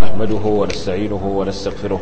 نحمده ونستعينه ونستغفره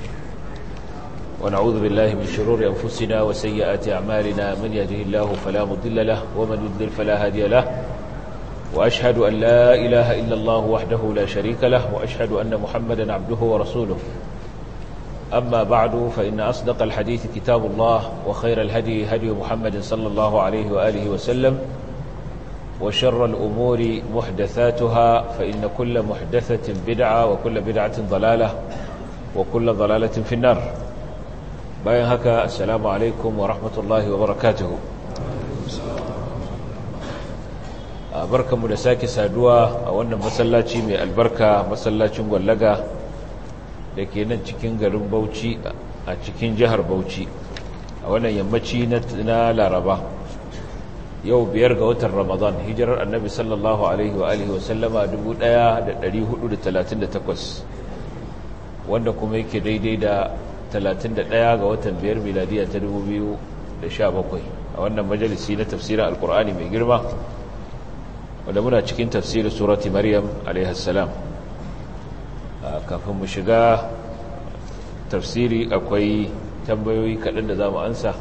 ونعوذ بالله من شرور أنفسنا وسيئات أعمالنا من يهده الله فلا مضل له ومن يضلل فلا هادي له وأشهد أن لا إله إلا الله وحده لا شريك له وأشهد أن محمدا عبده ورسوله أما بعد فإن أصدق الحديث كتاب الله وخير الهدي هدي محمد صلى الله عليه وآله وسلم وشر الأمور محدثاتها فإن كل محدثة بدعة وكل بدعة ضلالة وكل ضلالة في النار باين هكا السلام عليكم ورحمة الله وبركاته بركة مدساكي سادوا أولا مسلاتي من البركة مسلاتي مغلقة لكي ننتكين غرم بوشي أتكين جهر بوشي أولا يمتشي نتنا لاربا yau 5 ga watan Ramadan hijirar annabi sallallahu alaihi wa alihi wa sallama 1438 wanda kuma yake daidai da 31 ga watan 5 miladiya ta 2017 a wannan majalisi na tafsirin alkur'ani mai girma wanda muna cikin tafsirin surati maryam alaiha salam kafin mu shiga tafsiri akwai tambayoyi kaɗan da za mu ansa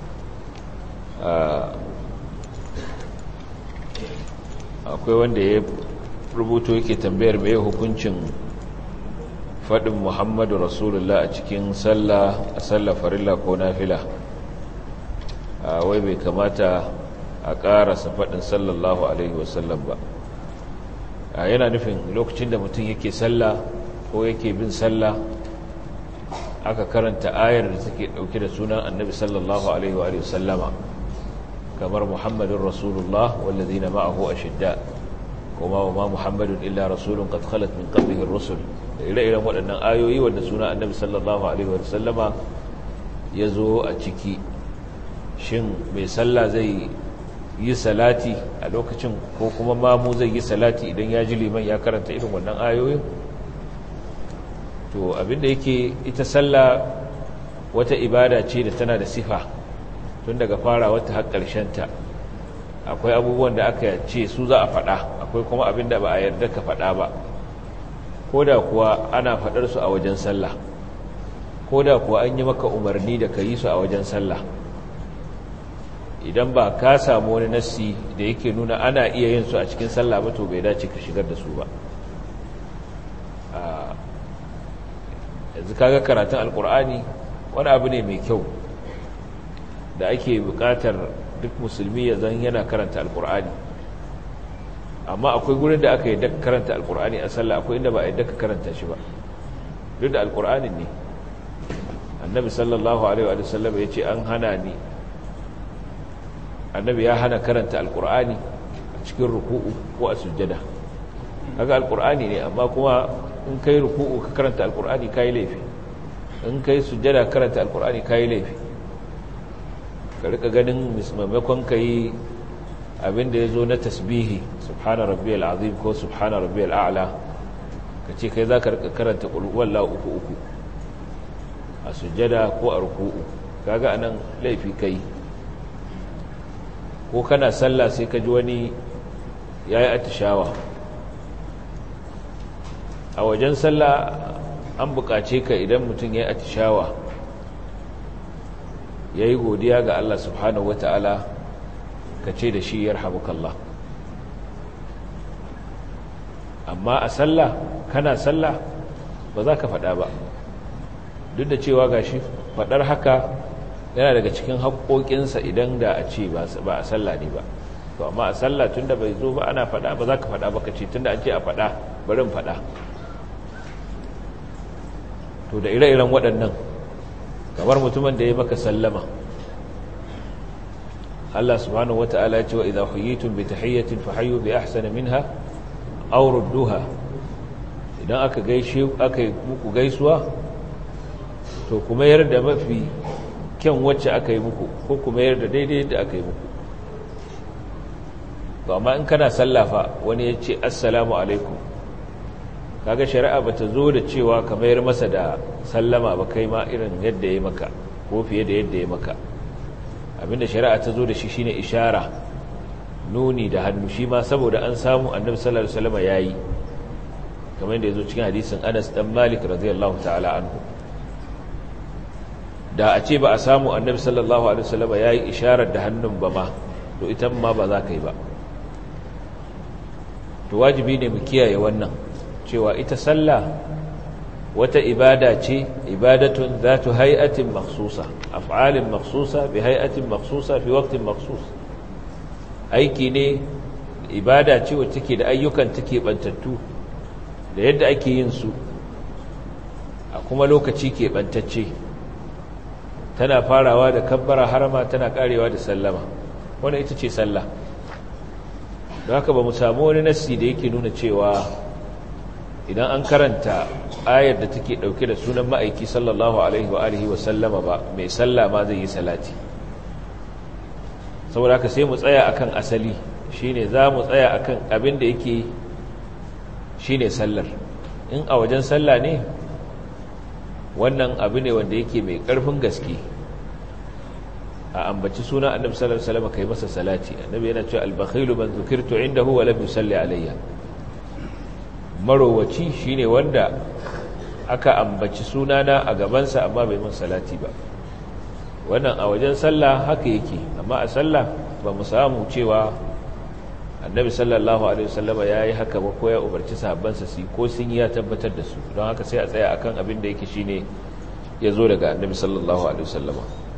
akwai wanda ya rubuto yake tambayar mai hukuncin faɗin muhammadu rasulullah a cikin sallah a sallah farilla ko nafila wai bai kamata a ƙarasa faɗin sallallahu alaihi wasallam ba yana nufin lokacin da mutum yake sallah ko yake bin sallah aka karanta ayar da take ɗauke da sunan annabi sallallahu alaihi wa sallama kamar muhammadun rasulullah wallazina ma'ahu ashidda kuma wa ma muhammadun illa rasulun qad khalat min qablihi ar-rusul da ire-iren waɗannan ayoyi wanda suna annabi sallallahu alaihi wa sallama yazo a ciki shin mai sallah zai yi salati a lokacin ko kuma mamu zai yi salati idan ya ji liman ya karanta irin wannan ayoyin to abinda yake ita sallah wata ibada ce da tana da sifa tun daga fara wata har ta akwai abubuwan da aka ce su za a faɗa akwai kuma abin da ba a yarda ka faɗa ba ko da kuwa ana faɗar su a wajen sallah ko da kuwa an yi maka umarni da ka yi su a wajen sallah idan ba ka samu wani nassi da yake nuna ana iya yin su a cikin sallah ba to bai dace ka shigar da su ba yanzu kaga karatun alkur'ani wani abu ne mai kyau da ake bukatar duk musulmi ya zan yana karanta alkur'ani amma akwai gurin da aka yi daga karanta alkur'ani a sallah akwai inda ba a yi daga karanta shi ba duk da alkur'anin ne annabi sallallahu alaihi wa sallam ya ce an hana ni annabi ya hana karanta alkur'ani a cikin ruku'u ko a sujjada kaga alkur'ani ne amma kuma in kai ruku'u ka karanta alkur'ani kai laifi in kai sujjada karanta alkur'ani kai laifi ka rika ganin maimakon ka yi abinda ya zo na tasbihi subhana rabbiyal azim ko subhana rabbiyal a'la ka ce kai za ka rika karanta wallahu uku a sujjada ko a ruku'u kaga anan laifi kai ko kana sallah sai ka ji wani yayi atishawa a wajen sallah an buƙace ka idan mutum yayi atishawa ya yi godiya ga Allah subhanahu wa ta'ala ka ce da shi yarhamukallah amma a sallah kana sallah ba za ka faɗa ba duk da cewa ga shi faɗar haka yana daga cikin haƙoƙinsa idan da a ce ba a sallah ne ba to amma a sallah tun da bai zo ba ana faɗa ba za ka faɗa ba ka ce tun da an ce a faɗa barin faɗa to da ire-iren waɗannan kamar mutumin da ya maka sallama Allah subhanahu wata'ala ya ce wa idha huyitum bi tahiyyatin fahayyu bi ahsani minha aw rudduha idan aka yi muku gaisuwa to kuma yarda mafi kyan wacce aka yi muku ko kuma yarda daidai yadda aka yi muku to amma in kana sallafa wani ya ce assalamu alaikum kaga shari'a bata zo da cewa ka mayar masa da sallama ba kai ma irin yadda ya maka ko fiye da yadda ya maka abinda shari'a ta zo da shi shine ishara nuni da hannu shi ma saboda an samu annabi sallallahu alaihi wasallam yayi kamar da yazo cikin hadisin Anas dan Malik radiyallahu ta'ala anhu da a ce ba a samu annabi sallallahu alaihi wasallam yayi isharar da hannun ba ma to ita ma ba za ka yi ba. To wajibi ne mu kiyaye wannan cewa ita sallah wata ibada ce, ibadatun zatu hay'atin makhsusa, af'alin makhsusa bi hay'atin makhsusa fi waqtin makhsus. Aiki ne, ibada ce wacce take da ayyukan take bantattu da yadda ake yin su a kuma lokaci ke bantacce. Tana farawa da kabbara harama, tana karewa da sallama. Wannan ita ce sallah. Don haka ba mu samu wani nassi da yake nuna cewa idan an karanta ayar da take dauke da sunan ma'aiki sallallahu alaihi wa alihi wa sallama ba, mai sallah ma zai yi salati. Saboda haka sai mu tsaya akan asali, shine za mu tsaya akan abin da yake shine sallar. In a wajen sallah ne, wannan abu ne wanda yake mai karfin gaske, a ambaci suna annabi sallallahu alaihi wasallam kai masa salati. Annabi yana cewa al-bakhilu man dhukirtu indahu wa lam yusalli alayya. Marowaci shine wanda aka ambaci sunana a gabansa amma bai mun salati ba. Wannan a wajen sallah haka yake, amma a sallah ba mu samu cewa annabi sallallahu alaihi wasallam yayi haka ba ko ya umarci sahabbansa su ko sun yi ya tabbatar da su. Don haka sai a tsaya akan abin da yake shine yazo daga annabi sallallahu alaihi wasallam.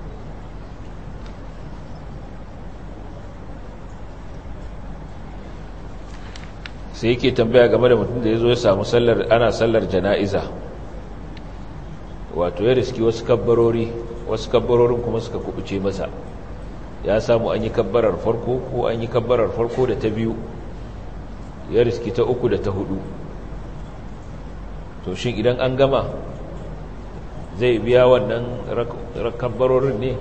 Sai yake tambaya game da mutum da ya zo ya samu ana sallar jana'iza, wato ya riski wasu kabbarorin kuma suka kubuce masa. Ya samu an yi kabbarar farko ko an yi kabbarar farko da ta biyu, ya riski ta uku da ta hudu. To shin idan an gama zai biya wannan kabbarorin ne?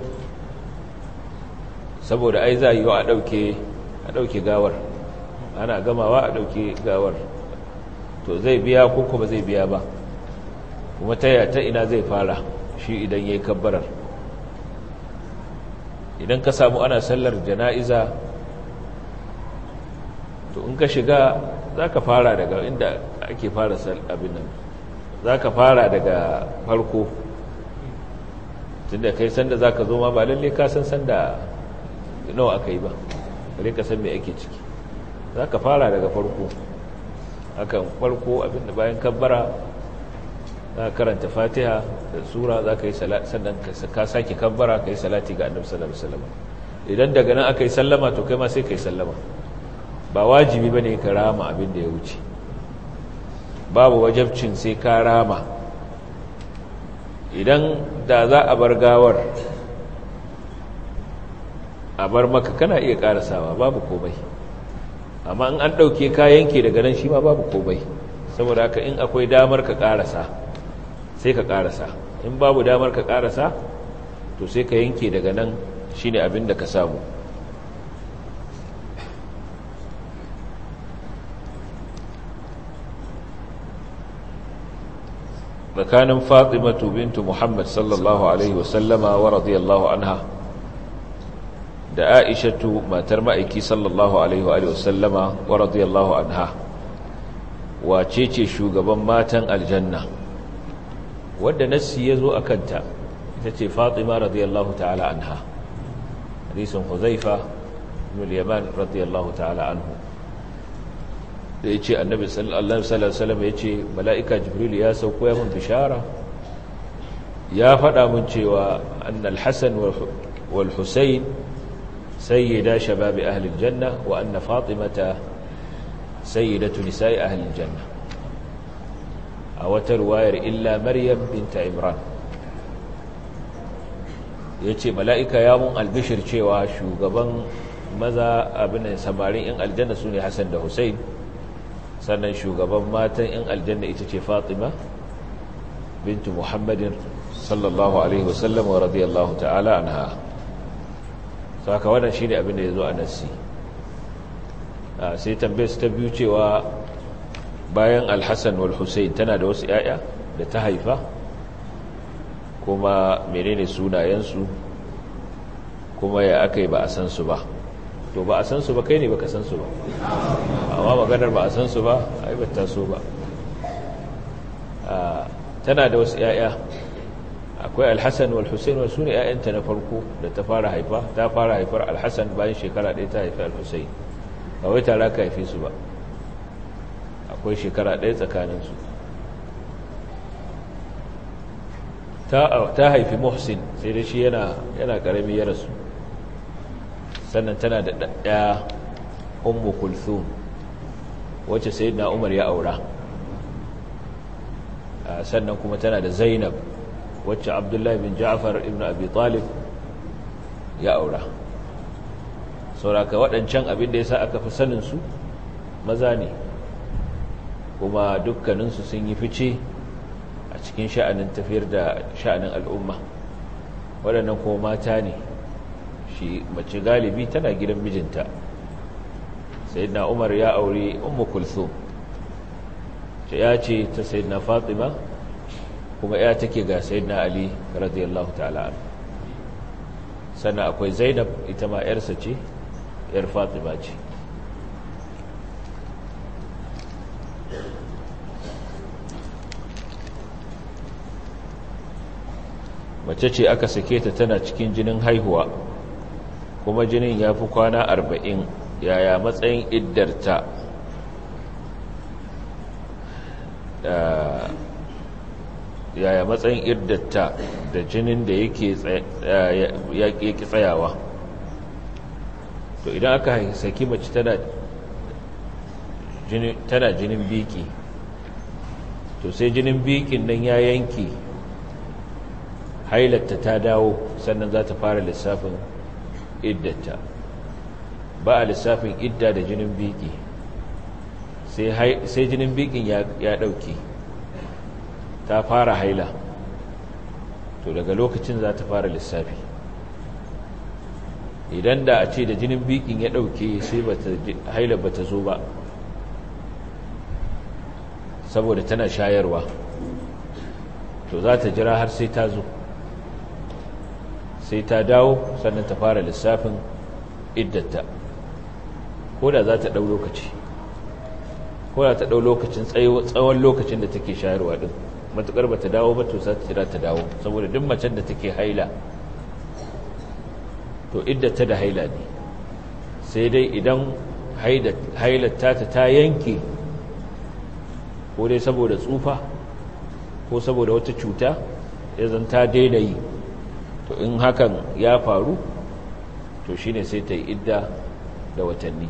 Saboda ai za yi wa a ɗauke gawar, ana gamawa a ɗauke gawar. To zai biya ko kuma zai biya ba, kuma ta ina zai fara shi idan ya yi kabbarar. Idan ka samu ana sallar jana'iza, to in ka shiga za ka fara daga inda ake fara abin nan, za ka fara daga farko, tunda kai sanda za ka zo ma ba lalle ka san sanda nawa aka yi ba, bare ka san me ake ciki. Za ka fara daga farko, akan farko abinda bayan kabbara za ka karanta fatiha da sura, za ka yi salati, sannan ka sake kabbara ka yi salati ga annabi sallallahu alaihi wasallam. Idan daga nan aka yi sallama to kai ma sai ka yi sallama. Ba wajibi bane ka rama abin da ya wuce, babu wajibcin sai ka rama. Idan da za a bar gawar a bar maka, kana iya karasawa, babu komai. Amma in an ɗauke kayanki daga nan shi ma babu komai. Saboda haka in akwai damar ka ƙarasa sai ka ƙarasa, in babu damar ka ƙarasa to sai ka yanke daga nan, shi ne abin da ka samu. tsakanin Fatimatu bintu Muhammad sallallahu alaihi wasallama wa radiyallahu anha da Aishatu matar ma'aiki sallallahu alaihi wa sallama wa radiyallahu anha, wace ce shugaban matan aljanna? Wadda nassi ya zo a kanta ita ce Fatima radiyallahu ta'ala anha. Hadisin Huzaifa ibn al-Yaman radiyallahu ta'ala anhu da ya ce annabi sallallahu alaihi wasallam ya ce mala'ika Jibril ya sauko ya mun bishara, ya faɗa mun cewa annal Hasan wal Husayn سيدا شباب أهل الجنة وأن فاطمة سيدة نساء أهل الجنة. أو ترواير إلا مريم بنت عمران. yace mala'ika ya mun albishir cewa shugaban maza abin samarin in aljanna sune Hassan da Hussein, sannan shugaban matan in aljanna ita ce Fatima bintu Muhammadin sallallahu alaihi wasallam wa radiyallahu ta'ala anha. Saka wannan shine abin da yazo a nassi. Sai tambayar ta biyu cewa bayan Al-Hasan wal Husayn tana da wasu yaya da ta haifa, kuma menene sunayensu, kuma ya akai ba a san su ba. To ba a san su ba, kai ne baka san su ba, amma maganar ba a san su ba ai ba ta so ba. tana da wasu 'ya'ya, akwai Al-Hasan wal Husayn, wasu ne 'ya'yanta na farko da ta fara haifar Al-Hasan bayan shekara ɗaya ta haifi Al-Husayn, ba wai tare ka haife su ba, akwai shekara ɗaya tsakaninsu. ta haifi Muhsin, sai da shi yana ƙarami ya rasu. Sannan tana da ɗaya Ummu Kulthum, wacce Sayyidina Umar ya aura. Sannan kuma tana da Zainab, wacce Abdullahi bin Ja'far ibn Abi Talib ya aura. Sauraka waɗancan abin da ya sa aka fi saninsu maza ne, kuma dukkaninsu sun yi fice a cikin sha'anin tafiyar da sha'anin al'umma. Waɗannan kuma mata ne, shi mace galibi tana gidan mijinta. Sayyidina Umar ya aure Ummu Kulthum, ya ce ta Sayyidina Fatima, kuma ya take ga Sayyidina Ali radiyallahu ta'ala anhu. Sannan akwai Zainab, ita ma yarsa ce, yar Fatima ce. Mace ce aka sake ta tana cikin jinin haihuwa, kuma jinin ya fi kwana 40, yaya matsayin iddarta? Yaya matsayin iddarta da jinin da yake tsayawa? To idan aka saki mace tana jinin biki, to sai jinin bikin nan ya yanki, hailarta ta dawo, sannan za ta fara lissafin iddata. Ba a lissafin idda da jinin biki sai jinin bikin ya ɗauki, ta fara haila, to daga lokacin za ta fara lissafi. Idan da a ce da jinin bikin ya ɗauke sai haila ba ta zo ba, saboda tana shayarwa, to za ta jira har sai ta zo, sai ta dawo, sannan ta fara lissafin iddata. Ko da za ta ɗau lokaci, ko da ta ɗau lokacin tsawon lokacin da take shayarwa ɗin, matuƙar ba ta dawo ba, to za ta jira ta dawo, saboda duk macen da take haila, to iddata da haila ne. Sai dai idan hailata ta yanke, ko dai saboda tsufa ko saboda wata cuta, ya zan ta daina yi, to in hakan ya faru, to shine sai ta yi idda da watanni,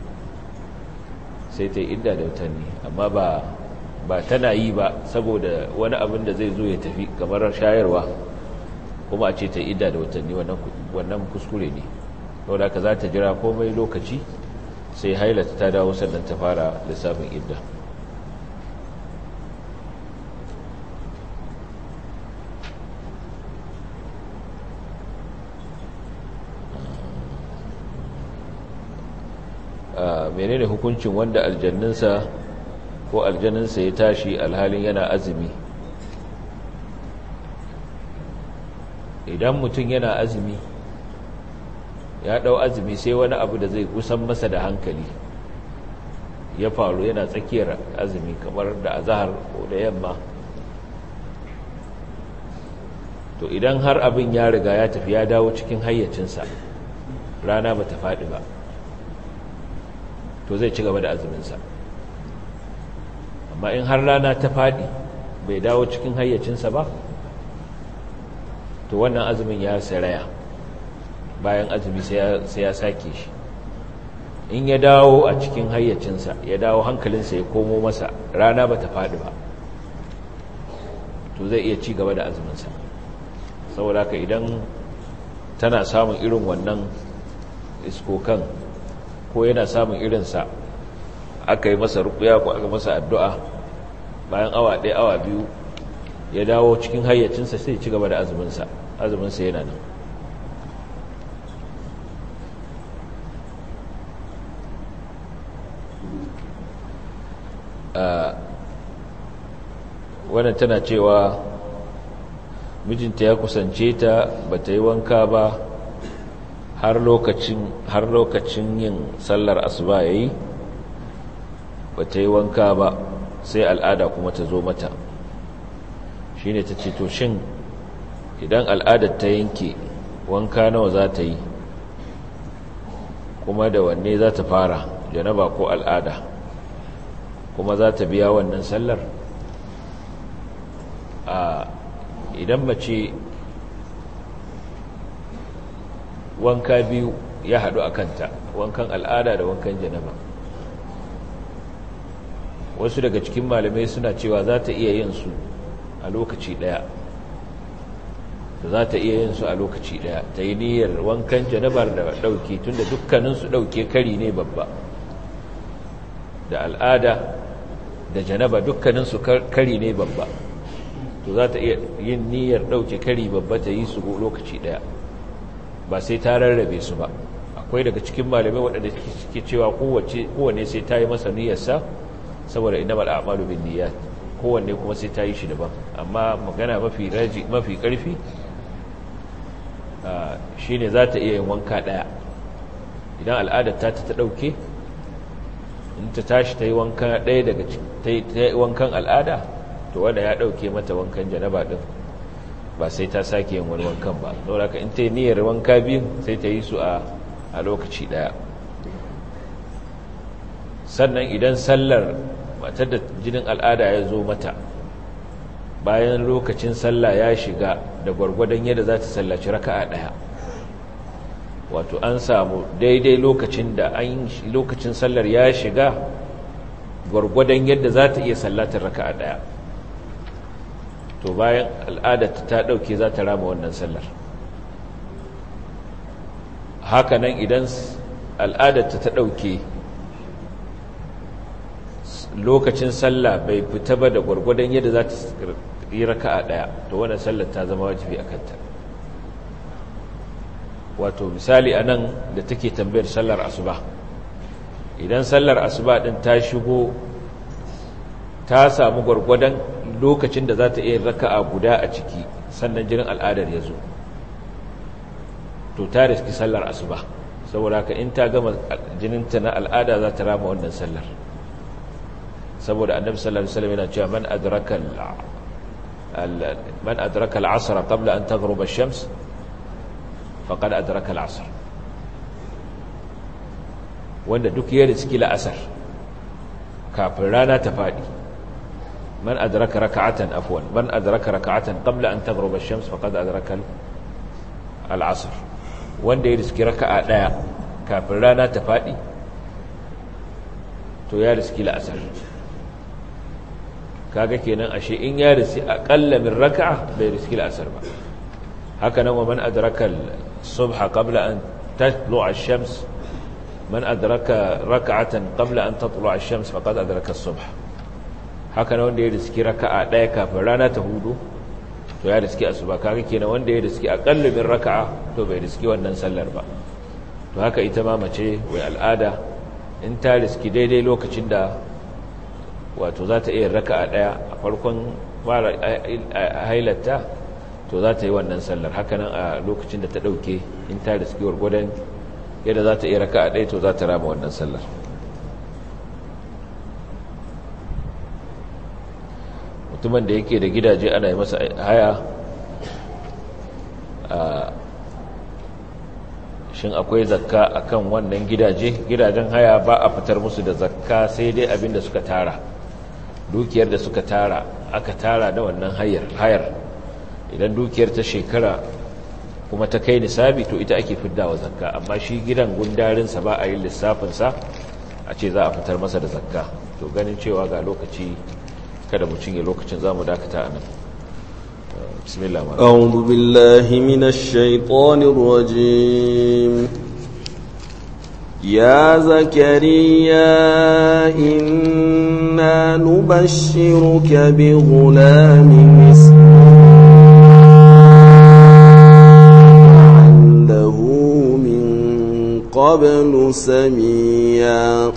amma ba tana yi ba saboda wani abin da zai zo ya tafi, kamar shayarwa, kuma a ce ta yi idda da watanni, wannan kuskure ne. saboda haka za ta jira komai lokaci, sai hailata ta dawo, sannan ta fara lissafin idda. menene hukuncin wanda aljanninsa ko aljaninsa ya tashi alhalin yana azumi? Idan mutum yana azumi, ya dau azumi, sai wani abu da zai kusan masa da hankali ya faru yana tsakiyar azumi, kamar da azahar ko da yamma, to idan har abin ya riga ya tafi, ya dawo cikin hayyacinsa, rana ba ta faɗi ba, to zai ci gaba da azuminsa. Amma in har rana ta faɗi bai dawo cikin hayyacinsa ba, to wannan azumin ya saraya, bayan azumi sai ya sake shi. In ya dawo a cikin hayyacinsa, ya dawo hankalinsa ya komo masa, rana ba ta faɗi ba, to zai iya ci gaba da azuminsa. Saboda haka idan tana samun irin wannan iskokan, ko yana samun irinsa, aka yi masa rukuya ko aka masa addu'a, bayan awa ɗaya awa biyu ya dawo cikin hayyacinsa, sai ci gaba da azuminsa yana nan. Wannan tana cewa mijinta ya kusance ta, ba ta yi wanka ba har lokacin yin sallar asuba yayi, ba ta yi wanka ba, sai al'ada kuma ta zo mata. shine ta ce to shin idan al'adar ta yanke wanka nawa za ta yi, kuma da wanne za ta fara, janaba ko al'ada, kuma za ta biya wannan sallar? Idan mace wanka biyu ya haɗu a kanta, wankan al'ada da wankan janaba, wasu daga cikin malamai suna cewa za ta iya yin su a lokaci ɗaya, ta yi niyyar wankan janabar da ɗauke, tunda dukkaninsu ɗauke kari ne babba, da al'ada da janaba dukkaninsu kari ne babba, to za ta iya yin niyyar ɗauke kari babba ta yi su lokaci ɗaya, ba sai ta rarrabe su ba. Akwai daga cikin malamai waɗanda suke cewa kowanne sai ta yi masa niyyarsa, saboda innamal a'malu binniyat, kowanne kuma sai ta yi shi daban. Amma magana mafi ƙarfi shine za ta iya yin wanka ɗaya. Idan al'adar ta ɗauke, in ta tashi ta yi wanka ɗaya daga wankan al'ada, to wanda ya ɗauke mata wankan janaba ɗin, ba sai ta sake yin wani wankan ba. don haka in ta yi niyyar wanka biyu sai ta yi su a lokaci ɗaya. Sannan idan sallar matar da jinin al'ada ya zo mata bayan lokacin sallah ya shiga da gwargwadon yadda za ta sallaci raka'a ɗaya, wato an samu daidai lokacin da lokacin sallar ya shiga gwargwadon yadda za ta iya sallatar raka'a ɗaya, to bayan al'adar ta ɗauke za ta rama wannan sallar. Hakanan idan al'adar ta ɗauke lokacin sallah bai fita ba da gwargwadon yadda za ta yi raka'a ɗaya, to wannan sallar ta zama wajibi a kanta. Wato misali a nan da take tambayar sallar asuba, idan sallar asuba ɗin ta shigo ta samu gwargwadon lokacin da za ta iya raka'a guda a ciki, sannan jinin al'adar ya zo, to ta riski sallar asuba, saboda haka in ta gama jininta na al'ada za ta rama wannan sallar, saboda annabi sallallahu alaihi wasallam yana cewa man adraka al-'asr qabla an taghruba ash-shams faqad adraka al-'asr, wanda duk ya riski la'asar kafin rana ta fadi, man adraka rak'atan qabla an taghruba ash-shams faqad adraka al-'asr, wanda ya riski raka'a daya kafin rana ta fadi to ya riski la'asar. Kaga kenan ashe in ya riski aqalla min raka'a bai riski la'asar ba. Haka nan wa man adraka as-subha qabla an tatlu'a ash-shams, man adraka rak'atan qabla an tatlu'a ash-shams faqad adraka as-subh. Haka nan wanda ya riski raka'a daya kafin rana ta hudu to ya riski asuba. Kaga kenan wanda ya riski aqalla min raka'a to bai riski wannan sallar ba. To haka ita ma mace wai al'ada in ta riski daidai lokacin da wato za ta iya raka'a daya a farkon fara hailata, to za ta yi wannan sallar. Haka nan a lokacin da ta dauke, in ta riski gwargwadon yadda za ta iya raka'a daya, to za ta rama wannan sallar. Mutumin da yake da gidaje ana yi masa haya, shin akwai zakka akan wannan gidajen haya? Ba a fitar musu da zakka, sai dai abin da suka tara, dukiyar da suka tara aka tara da wannan hayar. Idan dukiyar ta shekara kuma ta kai nisabi, to ita ake fiddawa zakka. Amma shi gidan gundarinsa ba a yi lissafinsa a ce za a fitar masa da zakka. To ganin cewa ga lokaci, kada mu cinye lokacin, za mu dakata a nan. bismillah. a'udhu billahi minash shaitanir rajim. ya zakariya inna nubashshiruka bi ghulamin lahu min qablu samiyya.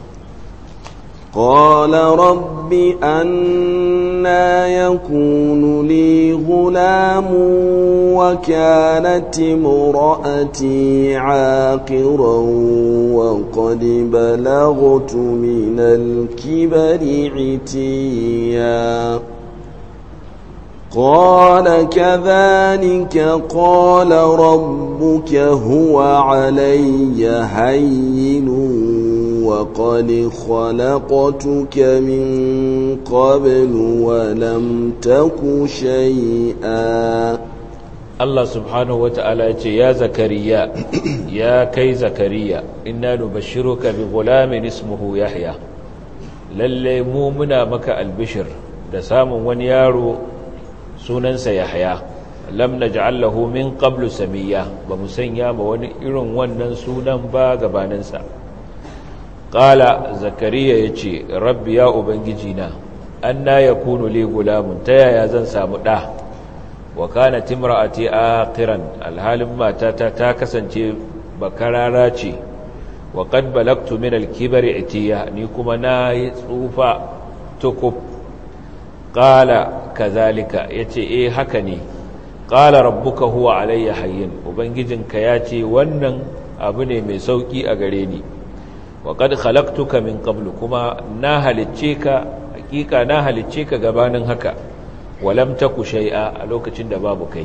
قال رب أنى يكون لي غلام وكانت امرأتي عاقرا وقد بلغت من الكبر عتيا قال كذلك قال ربك هو علي هين وقد خلقتك من قبل ولم تك شيئا. Allah subhanahu wata'ala ya ce ya zakariya ya kai zakariya inna nubashshiruka bi ghulamin ismuhu yahya lalle mu muna maka albishir da samun wani yaro sunansa yahya lam naj'al lahu min qablu samiyya ba mu sanya ba wani irin wannan sunan ba gabaninsa. Qala zakariya yace rabbi ya ubangijina anna yakunu li gulamun ta yaya zan samu da wa kanat imra'ati aqiran alhalin matata ta kasance bakarara ce wa qad balagtu min al-kibri itiya ni kuma na yi tsufa tukub. Qala kazalika yace haka ne. Qala rabbuka huwa alayya hayyin ubangijinka yace wannan abu ne mai sauki a gare ni wa qad khalaqtuka min qablu kuma na halicce ka hakika na halicce ka gabanin haka walam taku shay'a a lokacin da babu kai.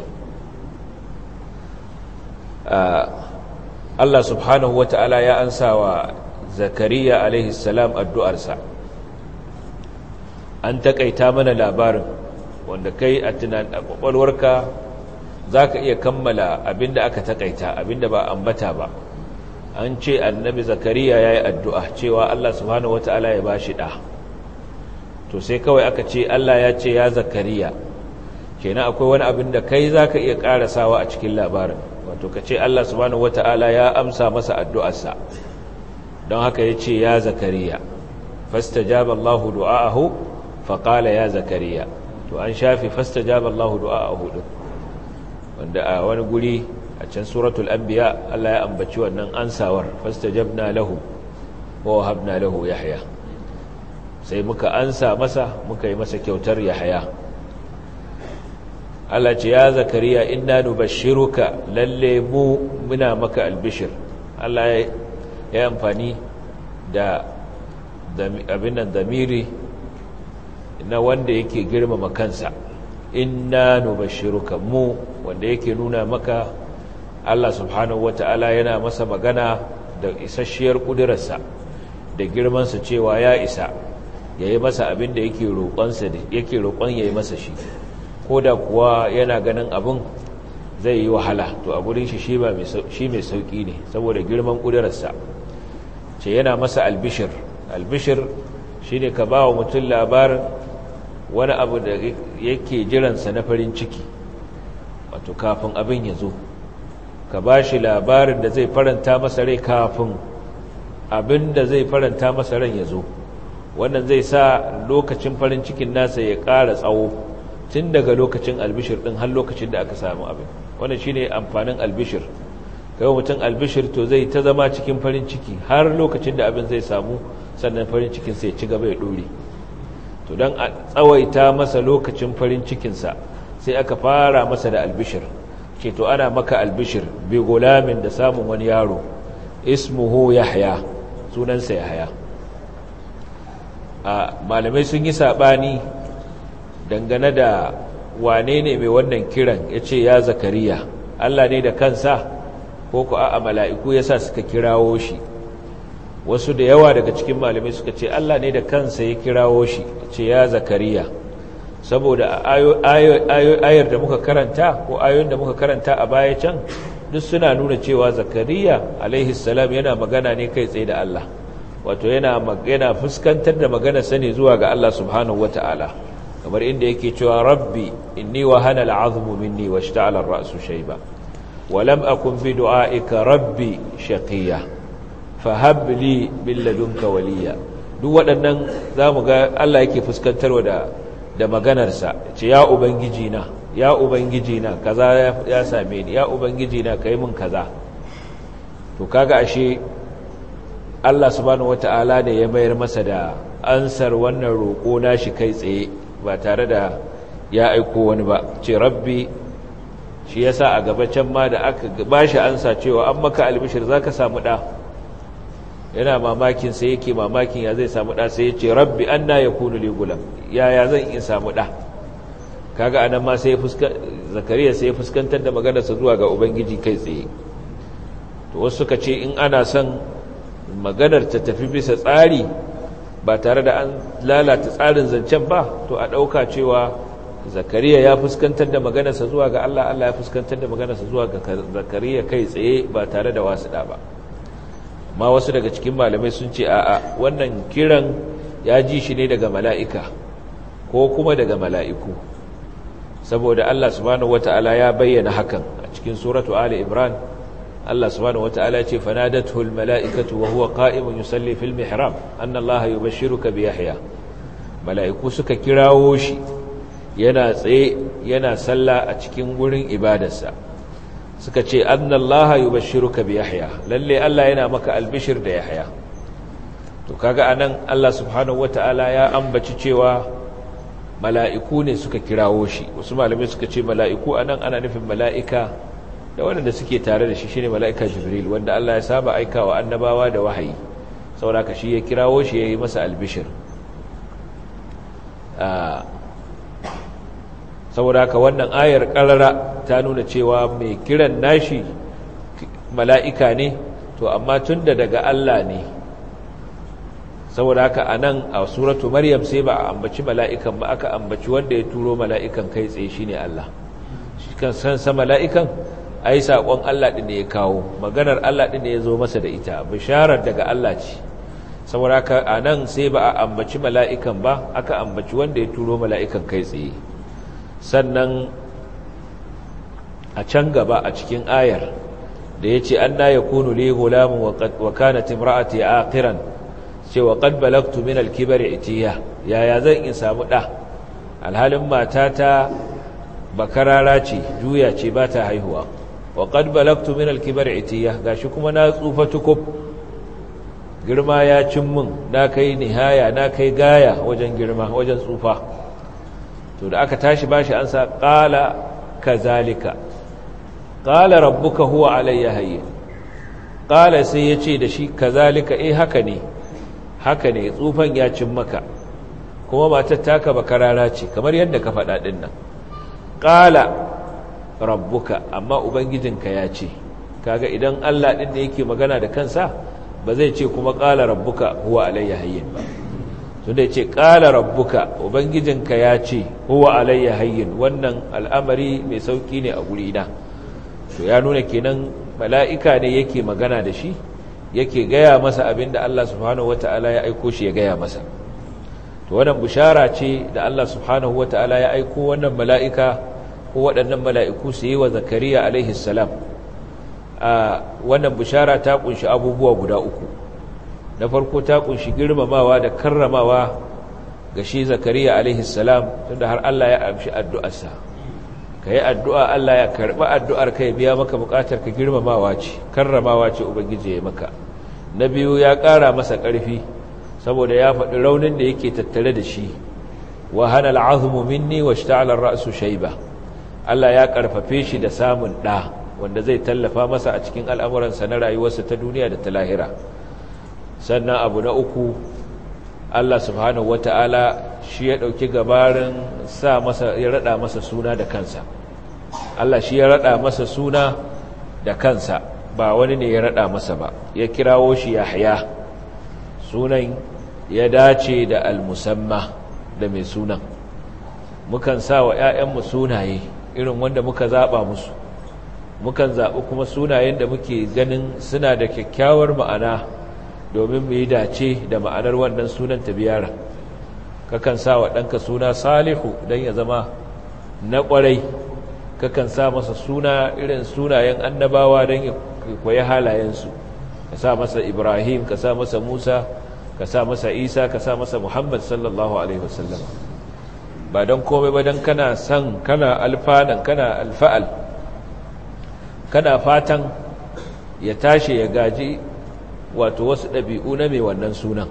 Allah subhanahu wata'ala ya ansa wa Zakariya alaihi salam addu'arsa. An takaita mana labarin wanda kai a kwakwalwarka zaka iya kammala abinda aka takaita abinda ba ambata ba. An ce annabi Zakariya yayi addu'a cewa Allah subhanahu wata'ala ya bashi da. To sai kawai aka ce Allah ya ce ya Zakariya kenan akwai wani abin da kai zaka iya karasawa a cikin labarin wato ka ce Allah subhanahu wataala ya amsa masa addu'arsa don haka ya ce ya Zakariya fastajaba Allahu du'aahu faqala ya Zakariya to an shafi fastajaba Allahu du'aahu din wanda a wani guri a can suratul anbiya Allah ya ambaci wannan ansawar fastajabna lahu wa wahabna lahu Yahya sai muka ansa masa muka yi masa kyautar Yahya. Allah ce ya Zakariya inna nubashshiruka lalle mu muna maka albishir. Allah ya amfani da abin nan damiri na wanda yake girmama kansa inna nubashshiruka mu wanda yake nuna maka Allah subhanahu wata'ala yana masa magana da isasshiyar kudirarsa da girmansa cewa ya isa ya yi masa abin da yake roƙon ya yi masa shi ko da kuwa yana ganin abin zai yi wahala to a gurin shi mai sauƙi ne saboda girman ƙudurarsa ce yana masa albishir shi ne ka ba wa mutum labarin wani abu da yake jiransa na farin ciki wato kafin abin ya zo ka ba shi labarin da zai faranta masa rai kafin abin da zai faranta masa ran ya zo wannan zai sa lokacin farin cikin nasa ya ƙara tsawo tun daga lokacin albishir ɗin har lokacin da aka samu abin wannan shine amfanin albishir kai mutum albishir to zai ta zama cikin farin ciki har lokacin da abin zai samu sannan farin cikin sai ci gaba ya ɗore to don a tsawaita masa lokacin farin cikinsa sai aka fara masa da albishir ce to ana maka albishir bi gulamin da samun wani yaro ismuhu Yahya sunansa Yahya. Malamai sun yi saɓani dangane da wane ne mai wannan kiran ya ce ya Zakariya Allah ne da kansa ko ku a mala'iku ya sa suka kirawo shi. Wasu da yawa daga cikin malamai suka ce Allah ne da kansa ya kirawo shi ce ya Zakariya saboda ayar da muka karanta ko ayoyin da muka karanta a baya can duk suna nuna cewa Zakariya alaihi salam yana magana ne kai tsaye da Allah wato yana fuskantar da magana sani zuwa ga Allah subhanahu wata'ala kamar inda yake cewa rabbi inni wahana al'azmu minni washta'ala ar-ra'su shayba wa lam akun bi du'aika rabbi shaqiya fahab li min ladunka waliya duk waɗannan zamu ga Allah yake fuskantarwa da maganarsa ce ya ubangiji na kaza ya same ni ya ubangiji na kai min kaza to kaga ashe Allah subhanahu wata'ala ne ya mayar masa da ansar wannan roƙo nashi kai tsaye ba tare da ya aiko wani ba ce rabbi shi yasa a gaba can ma da aka bashi ansa cewa an maka albishir zaka samu da yana mamakin sai yake mamakin ya zai samu da sai ya ce rabbi anna yakunu li gulam yaya zan in samu da kaga anan ma sai zakariya sai ya fuskantar da maganarsa zuwa ga ubangiji kai tsaye. to wasu suka ce in ana son maganar ta tafi bisa tsari ba tare da an lalata tsarin zancen ba, to a ɗauka cewa zakariya ya fuskantar da maganarsa zuwa ga Allah, Allah ya fuskantar da maganarsa zuwa ga zakariya kai tsaye ba tare da wasiɗa ba. ma wasu daga cikin malamai sun ce a'a, wannan kiran ya ji shi ne daga mala'ika ko kuma daga mala'iku, saboda Allah subhanahu wata'ala ya bayyana hakan a cikin suratu Ali Imran. Allah subhanahu wata'ala ya ce fanadathu almala'ikatu wa huwa qa'imun yusalli fil mihrab anna Allah yubashshiruka bi Yahya. Mala'iku suka kirawo shi yana tsaye yana sallah a cikin gurin ibadarsa, suka ce anna Allah yubashshiruka bi Yahya, lalle Allah yana maka albishir da Yahya. to kaga anan Allah subhanahu wata'ala ya ambaci cewa mala'iku ne suka kirawo shi. wasu malamai suka ce mala'iku anan ana nufin mala'ika da wanda suke tare da shi shine mala'ika Jibril, wanda Allah ya saba aikawa annabawa da wahayi, saboda shi ya kirawo shi yayi masa albishir. saboda wannan ayar karara ta nuna cewa mai kiran nashi mala'ika ne, to amma tunda daga Allah ne, saboda haka anan a suratu Maryam sai ba a ambaci mala'ikan ba, aka ambaci wanda ya turo mala'ikan kai tsaye shine Allah. shi kan san mala'ikan ai sakon Allah din ne ya kawo, maganar Allah din ne ya zo masa da ita, bisharar daga Allah ce. saboda haka anan sai ba a ambaci mala'ikan ba, aka ambaci wanda ya turo mala'ikan kai tsaye. sannan a can gaba a cikin ayar da yace anna yakunu li gulamun wa kanat imra'ati aqiran, cewa qad balagtu min al-kibri itiya, yaya zan in samu da alhalin matata bakarara ce, juya ce, ba ta haihuwa. wa qad balagtu min al-kibri itiya, gashi kuma na tsufa tukub, girma ya cin mun, na kai nihaya, na kai gaya wajen girma, wajen tsufa. to da aka tashi bashi ansa qala kazalika qala rabbuka huwa alayya hayyin, qala sai yace da shi kazalika, haka ne tsufan ya cin maka, kuma matar taka bakarara ce kamar yadda ka faɗa ɗin nan. ƙala rabbuka, amma ubangijinka ya ce. kaga idan Allah ɗin da yake magana da kansa ba zai ce kuma ƙala rabbuka huwa alayya hayyin ba, tun da ya ce ƙala rabbuka ubangijinka ya ce huwa alayya hayyin, wannan al'amari mai sauƙi ne a gurina. to ya nuna kenan mala'ika ne yake magana da shi, yake gaya masa abinda Allah subhanahu wata'ala ya aiko shi ya gaya masa. to wannan bishara ce da Allah subhanahu wata'ala ya aiko wannan mala'ika ko waɗannan mala'iku su yi wa Zakariya alaihi salam. wannan bishara ta kunshi abubuwa guda uku. na farko ta kunshi girmamawa da karramawa ga shi Zakariya alaihi salam, tunda har Allah ya amshi addu'arsa. ka yi addu'a Allah ya karɓi addu'ar ka ya biya maka buƙatar ka, girmamawa ce, karramawa ce Ubangiji ya maka. na biyu ya ƙara masa ƙarfi, saboda ya faɗi raunin da yake tattare da shi. wa hana al'azumu minni wa shta'alar ra'su shaiba, Allah ya ƙarfafe shi da samun ɗa wanda zai tallafa masa a cikin al'amuransa na rayuwarsa ta duniya da ta lahira. sannan abu na uku, Allah subhanahu wata'ala shi ya ɗauki gabarin ya raɗa masa suna da kansa. Allah shi ya raɗa masa suna da kansa, ba wani ne ya raɗa masa ba. ya kirawo shi Yahya, sunan ya dace da al-musamma, da mai sunan. mukan sa wa ‘ya'yanmu sunaye irin wanda muka zaɓa musu, mukan zaɓi kuma sunayen da muke ganin suna da kyakkyawar ma'ana, domin mu yi dace da ma'anar wannan sunan ta biyara. kakan sa wa ɗanka suna Salihu don ya zama na ƙwarai, kakan sa masa suna irin sunayen annabawa don ya kwaye halayensu. ka sa masa Ibrahim, ka sa masa Musa, ka sa masa Isa, ka sa masa Muhammad sallallahu alaihi wasallam. ba don komai ba, don kana san, kana alfanan, kana alfa'al, kana fatan ya tashi ya gaji wato wasu ɗabi'u na mai wannan sunan.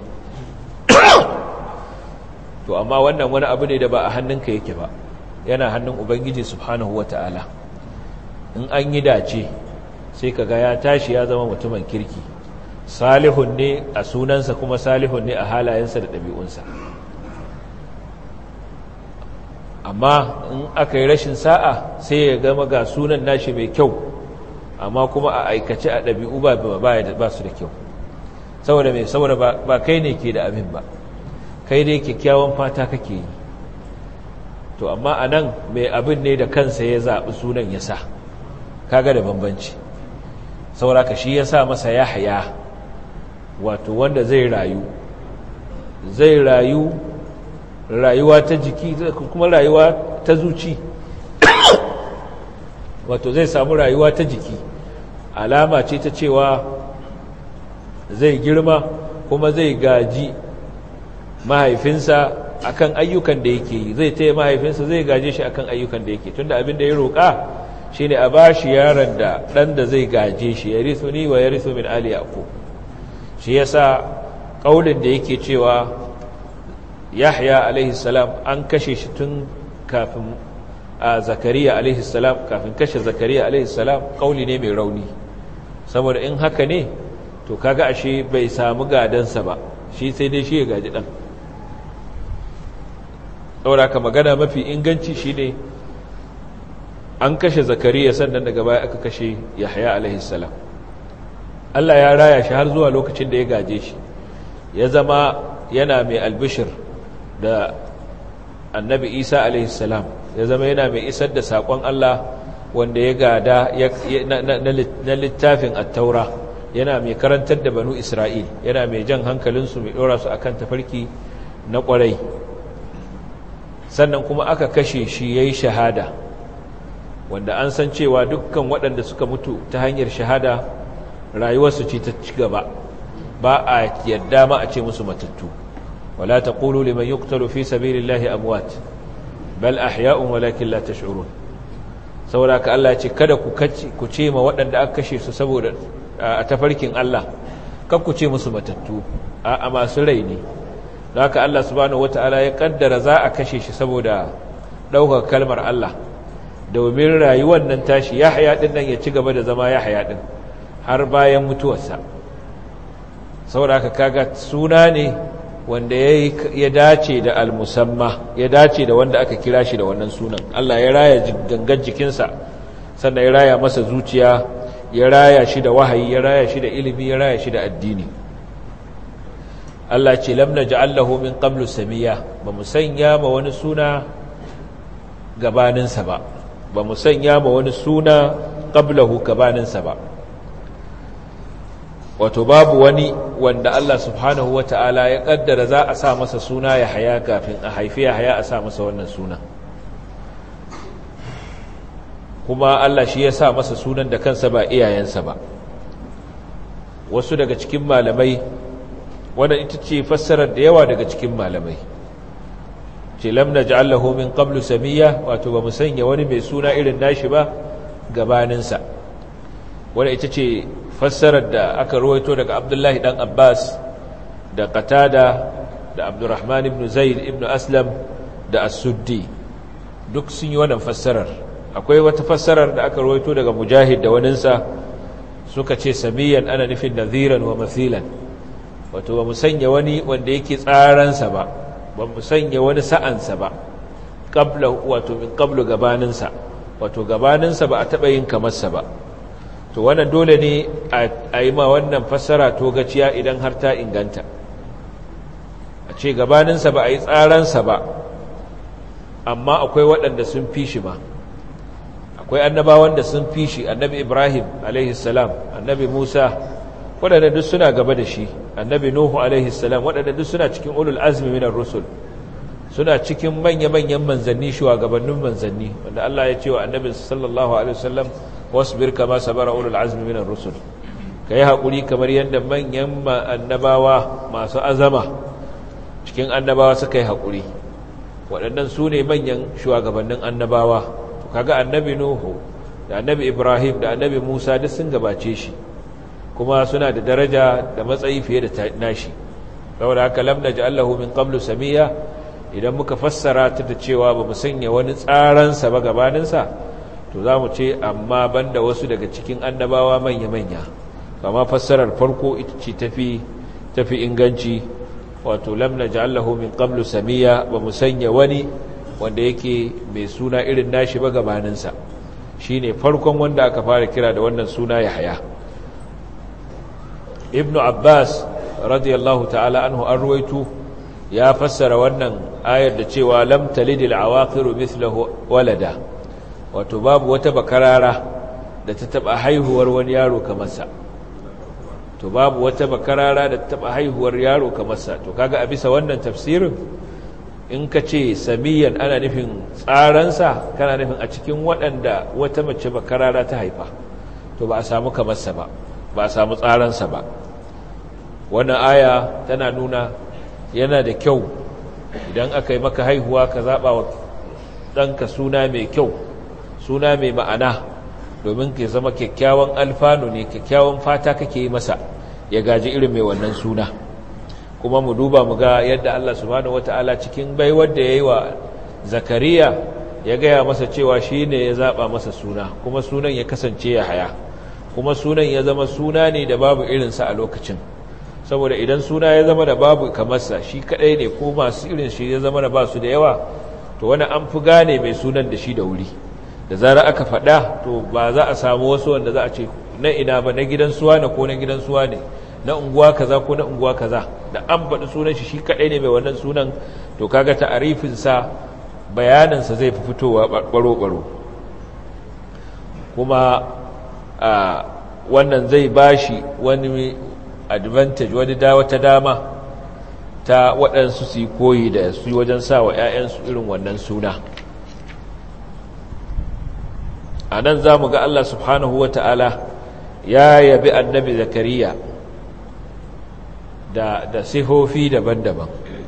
to amma wannan wani abu ne da ba a hannunka yake ba, yana hannun Ubangiji subhanahu wata'ala. in an yi dace sai kaga ya tashi ya zama mutumin kirki, salihun ne a sunansa kuma salihun ne a halayensa da ɗabi'unsa. amma in aka yi rashin sa'a sai ya gama ga sunan nashi mai kyau amma kuma a aikace a ɗabi'u ba su da kyau. Saboda mai, saboda ba kai ne ke da abin ba, kai dai kyakkyawan fata kake yi. To amma a nan mai abin ne da kansa ya zaɓi sunan ya sa, kaga da bambanci. Saboda ka shi ya sa masa Yahya, wato wanda zai rayu rayuwa ta jiki kuma rayuwa ta zuci. Wato zai samu rayuwa ta jiki, alama ce ta cewa zai girma kuma zai gaji mahaifinsa akan ayyukan da yake yi, zai taya mahaifinsa, zai gaje shi akan ayyukan da yake, tunda abin da ya roƙa shine a bashi yaron da dan da zai gaje shi, yarithuni wa yarithu min ali yaqub. Shi yasa kaulin da yake cewa Yahya alaihi salam an kashe shi tun kafin Zakariya alaihi salam, kafin kashe Zakariya alaihi salam, kauli ne mai rauni, saboda in haka ne to kaga ashe bai samu gadansa ba, shi sai dai shi ya gaji dan. saboda ka magana mafi inganci shine an kashe Zakariya sannan daga baya aka kashe Yahya alaihi salam. Allah ya raya shi har zuwa lokacin da ya gaje shi, ya zama yana mai albishir da annabi Isa alaihi salam, ya zama yana mai isar da saƙon Allah wanda ya gada na littafin at-taura, yana mai karantar da banu Isra'il, yana mai jan hankalinsu, mai ɗora su akan tafarki na ƙwarai. Sannan kuma aka kashe shi yayi shahada, wanda an san cewa dukkan waɗanda suka mutu ta hanyar shahada rayuwarsu ce ta ci gaba, ba a yadda ma a ce musu matattu. wala taqulu liman yuqtalu fi sabilillahi amwat bal ahya'un walakin la tash'urun. saboda ka Allah ya ce kada ku ce ma waɗanda aka kashe su saboda a tafarkin Allah, kan ku ce musu matattu, a masu rai ne. don haka Allah subhanahu wataala ya kaddara za a kashe shi saboda ɗaukar kalmar Allah, domin rayuwar nan tashi Yahya din nan ya ci gaba da zama Yahya din har bayan mutuwarsa. saboda haka kaga suna ne wanda ya dace da al-musamma, ya dace da wanda aka kira shi da wannan sunan. Allah ya raya gangan jikinsa, sannan ya raya masa zuciya, ya raya shi da wahayi, ya raya shi da ilimi, ya raya shi da addini. Allah ce lam naj'al lahu min qablu samiyya, ba mu sanya ma wani suna gabaninsa ba, ba mu sanya ma wani suna qablahu gabaninsa ba. Wato babu wani wanda Allah subhanahu wata'ala ya kaddara za a sa masa suna Yahya kafin a haifi Yahya a sa masa wannan suna, kuma Allah shi ya sa masa sunan da kansa ba iyayensa ba. Wasu daga cikin malamai, wannan ita ce fassarar da yawa daga cikin malamai, ce lam naj'al lahu min qablu samiyya, wato ba mu sanya wani mai suna irin nashi ba gabaninsa. Wannan ita ce fassarar da aka ruwaito daga Abdullahi dan Abbas da Qatada da Abdurrahman ibn Zaid ibn Aslam da As-Suddi, duk sun yi wannan fassarar. Akwai wata fassarar da aka ruwaito daga Mujahid da waninsa, suka ce samiyan ana nufin nadhiran wa mathilan, wato ba mu sanya wani wanda yake tsaransa ba, ba mu sanya wani sa'ansa ba, qabla wato min qablu gabaninsa, wato gabaninsa ba a taɓa yin kamarsa ba. To wannan dole ne a yi ma wannan fassara to gaciya idan har ta inganta, a ce gabaninsa ba a yi tsaransa ba, amma akwai waɗanda sun fi shi ma. Akwai annabawan da sun fi shi, annabi Ibrahim alaihissalam, annabi Musa, waɗanda duk suna gaba da shi, annabi Nuhu alaihissalam, waɗanda duk suna cikin ulul azmi minar rusul, suna cikin manya-manyan manzanni, shugabannin manzanni, wanda Allah ya ce wa annabinsa sallallahu alaihi wasallam, wasbir kama sabara ulul azmi minar rusul, kai hakuri kamar yadda manyan annabawa masu azama cikin annabawa suka yi hakuri. Waɗannan su ne manyan shugabannin annabawa. To kaga annabi Nuhu da annabi Ibrahim da annabi Musa duk sun gabace shi, kuma suna da daraja da matsayi fiye da nashi. saboda haka lam naj'al lahu min qablu samiyya, idan muka fassara ta da cewa ba mu sanya wani tsaransa ba gabaninsa, to za mu ce amma banda wasu daga cikin annabawa manya-manya. Kama fassarar farko ita ce tafi inganci, wato lam naj'al lahu min qablu samiyya, ba mu sanya wani wanda yake mai suna irin nashi ba gabaninsa, shine farkon wanda aka fara kira da wannan suna Yahya. Ibn Abbas radiyallahu ta'ala anhu an ruwaito ya fassara wannan ayar da cewa lam talidil awaqiru mithlahu walada, wato babu wata bakarara da ta taba haihuwar wani yaro kamar sa. To babu wata bakarara da ta taba haihuwar yaro kamar sa. To kaga a bisa wannan tafsirin in ka ce samiyan ana nufin tsaransa, kana nufin a cikin waɗanda wata mace bakarara ta haifa, to ba a samu kamar sa ba, ba a samu tsaransa ba. Wannan aya tana nuna yana da kyau idan aka yi maka haihuwa ka zaɓa wa ɗanka suna mai kyau, suna mai ma'ana, domin ke zama kyakkyawan alfanu ne, kyakkyawan fata kake yi masa ya gaji irin mai wannan suna. Kuma mu duba mu ga yadda Allah subhanahu wata'ala cikin baiwar da ya yi wa Zakariya ya gaya masa cewa shi ne ya zaɓa masa suna, kuma sunan ya kasance Yahaya, kuma sunan ya zama suna ne da babu irinsa a lokacin. Saboda idan suna ya zama da babu kamarsa, shi kadai ne ko masu irin shi ya zama da ba su da yawa, to wani an fi gane mai sunan da shi da wuri. Da zara aka faɗa, to ba za a samu wasu wanda za a ce na ina ba, na gidan suwa ne ko na gidan suwa ne, na unguwa kaza ko na unguwa kaza. Da an faɗi sunan shi kadai ne mai wannan sunan, to kaga ta'arifinsa, bayanansa zai fi fitowa baro-baro. Kuma wannan zai bashi wani advantage, wani wata dama ta waɗansu su yi koyi da su wajen sa wa 'ya'yansu irin wannan suna. A nan za mu ga Allah subhanahu wa ta'ala ya yabi annabi Zakariya da sifofi daban-daban.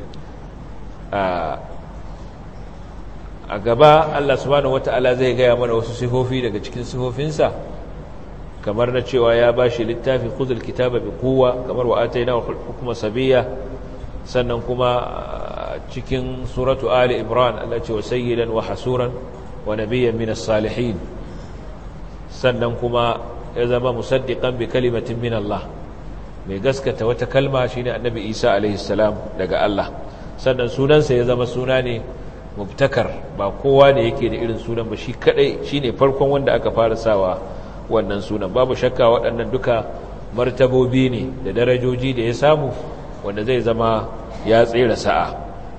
A gaba Allah subhanahu wa ta'ala zai gaya mana wasu sifofi daga cikin sifofinsa, kamar na cewa ya ba shi littafi khudhul kitaba bi quwwa, kamar wa atainahu hukma sabiyya. Sannan kuma cikin suratu ali imran Allah ce wa sayyidan wa hasuran wa nabiyyan minas salihin. Sannan kuma ya zama musaddiqan bi kalimatin min Allah, mai gaskata wata kalma shine annabi Isa alaihi salam daga Allah. Sannan sunansa ya zama suna ne mubtakar, ba kowa ne yake da irin sunan ba, shi kadai shine farkon wanda aka fara sawa wannan sunan. Babu shakka waɗannan duka martabobi ne da darajoji da ya samu, wanda zai zama ya tsere sa'a.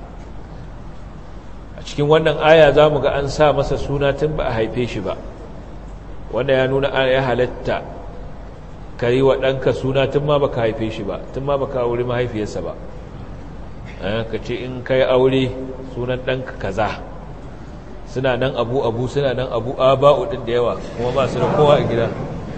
A cikin wannan aya za mu ga an sa masa suna tun ba a haife shi ba, wanda ya nuna ya halatta ka yi wa ɗanka suna tun ma ba ka haife shi ba, tun ma ba ka aure mahaifiyarsa ba. Ka ce in ka yi aure sunan ɗanka kaza, suna nan abu suna nan aba'u ɗin da yawa, kuma ba su da kowa a gida,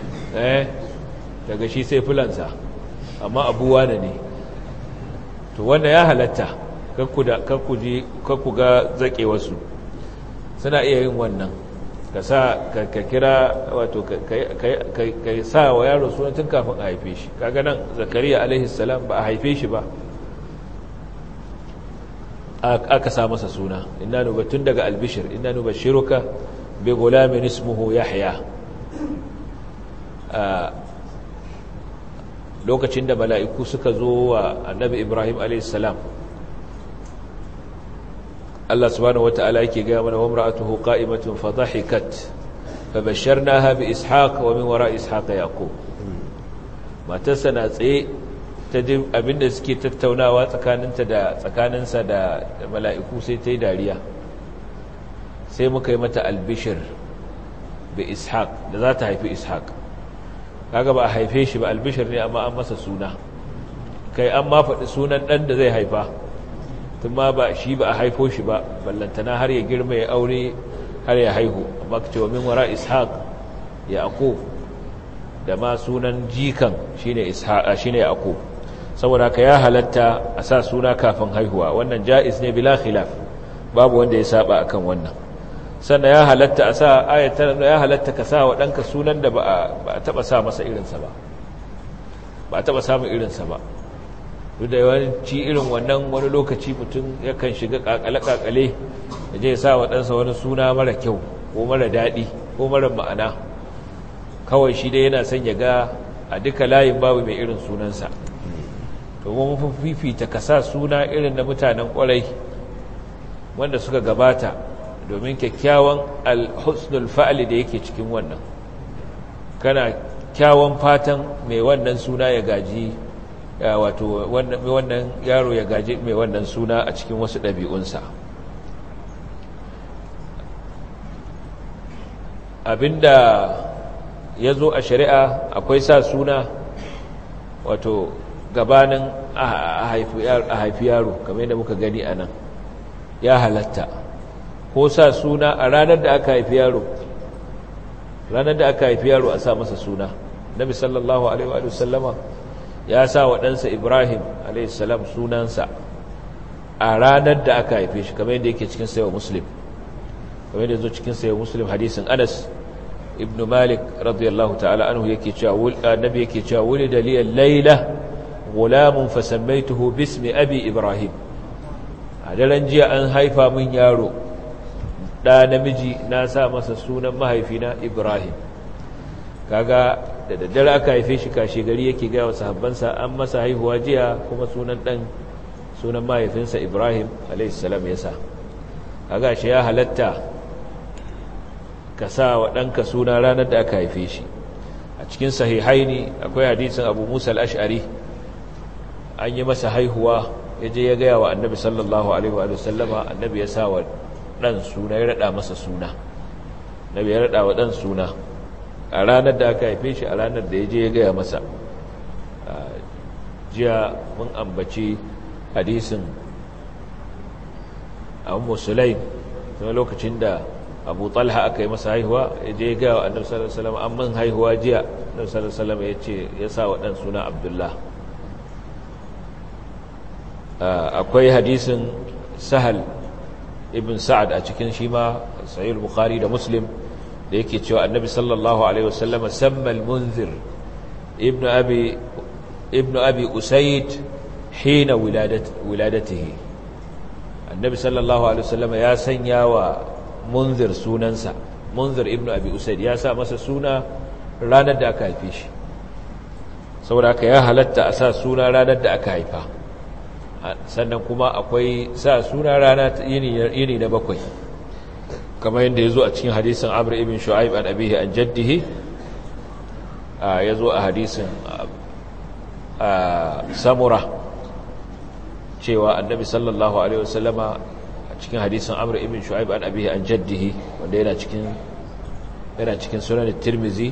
daga shi sai fulansa, amma abu wane ne. To wanda ya halatta, kakku ga zaƙe wasu suna iya yin wannan, ka kira wato ka sa wa yaro sunan tun kafin a haife shi. Kaga nan Zakariya alaihi salam ba a haife shi ba aka sa masa suna. Inna nubatun daga albishir, inna nubashiruka bi gulamin ismuhu Yahya. Lokacin da mala'iku suka zo wa annabi Ibrahim a.s. Allah subhanahu wa ta'ala yake gaya mana, wa imra'atuhu qa'imatun fa dhahikat fa basharnaha bi ishaq wa min wara ishaq yaqub. Matarsa na tsaye ta ji abinda suke tattaunawa tsakaninsa da mala'iku, sai ta yi dariya, sai muka yi mata albishir bi ishaq, da za ta haifi ishaq. Kaga ba a haife shi ba, albishir ne, amma an masa suna, kai an ma faɗi sunan ɗan da zai haifa, tun ma ba shi ba a haifo shi ba, ballantana har ya girma ya aure har ya haihu. Amma ka ce wa min wara ishaq yaqub, da ma sunan jikan shine yaqub. Saboda ka ya halatta a sa suna kafin haihuwa, wannan ja'iz ne bila khilaf, babu wanda ya saba akan wannan. Sannan ya halatta a sa ayatar, ya halatta ka sa wa ɗanka sunan da ba a taɓa sa masa irinsa ba, ba a taɓa samun irinsa ba. Duk da yawanci irin wannan wani lokaci mutum yakan shiga ƙaƙale-ƙaƙale da je sa wa ɗansa wani suna mara kyau ko mara daɗi ko mara ma'ana, kawai shi dai yana son ya ga a duka layin babu mai irin sunansa. To mun fifita ka sa suna irin na mutanen ƙwarai, wanda suka gabata domin kyakkyawan al-husnul fa'li da yake cikin wannan kana kyawun fatan mai wannan suna ya gaji wato wannan yaro ya gaji mai wannan suna a cikin wasu ɗabi'unsa. Abinda ya zo a shari'a akwai sa suna wato gabanin a haifi yaro kamar yadda muka gani a nan ya halatta, ko sa suna a ranar da aka haifi yaro a sa masa suna. Nabi sallallahu alaihi wa sallama ya sa wa ɗansa Ibrahim alaihi salam sunansa a ranar da aka haife shi kamar yadda yake cikin sayo Muslim, kamar yadda zo cikin sayo Muslim hadisin Anas ibn Malik radiyallahu ta'ala anhu yake cewa annabi yake cewa wulida li al-layla gulamun fasammaytuhu bismi abi Ibrahim. A daren jiya an haifa min yaro da namiji na sa masa sunan mahaifina Ibrahim. Kaga da daddare aka haife shi kashe gari yake ga wa sahabbansa an masa haihuwa jiya kuma sunan mahaifinsa Ibrahim alayhi salam yasa. Kaga shi ya halatta ka sa wa ɗanka suna ranar da aka haife shi. A cikin sahihaini akwai hadisin Abu Musa al-Ash'ari, an yi masa haihuwa yaje ya gaya wa Annabi sallallahu alaihi wa sallama, Annabi ya sa wa ɗan suna, ya rada masa suna. Annabi ya rada wa ɗan suna a ranar da aka haife shi, a ranar da yaje ya gaya masa. Jiya mun ambaci hadisin Ummu Sulaim kuma lokacin da Abu Talha aka yi masa haihuwa ya je ga wa Annabi sallallahu alaihi wasallam amman haihuwa jiya. Annabi sallallahu alaihi wasallam ya sa wa dan suna Abdullah. Akwai hadisin Sahal ibn Sa'ad a cikin shi ma Sahih Bukhari da Muslim da yake cewa Annabi sallallahu alaihi wasallam samma al-Munzir ibn Abi Usayd hina wiladatihi. Annabi sallallahu alaihi wasallam ya sanya wa Munzir sunansa, Munzir ibn Abi Usayd ya sa masa suna ranar da aka haife shi. Saboda haka ya halatta a sa suna ranar da aka haifa. Sannan kuma akwai sa suna rana yini na bakwai, kamar yadda ya zo a cikin hadisin Amr ibn Shu'aib an abihi an jaddihi, ya zo a hadisin Samura cewa Annabi sallallahu alaihi wasallama cikin hadisin Amr ibn Shu'aib an abihi an jaddihi, wanda yana cikin sunan Tirmidhi,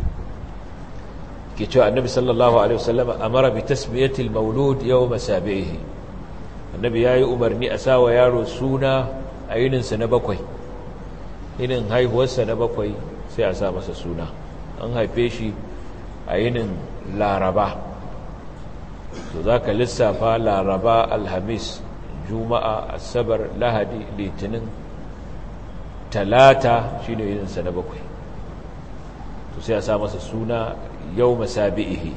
ke cewa Annabi sallallahu alaihi wasallam amara bi tasmiyatil maulud yawm sabihi. Annabi yayi umarni a sawa yaro suna a yinin sa na bakwai, yinin haihuwarsa na bakwai sai a sa masa suna. An haife shi a yinin Laraba, to zaka lissafa Laraba, Alhamis, Juma'a, Asabar, Lahadi, Litinin, Talata shine yinin sa na bakwai. To sai a sa masa suna yau masabi'ihi,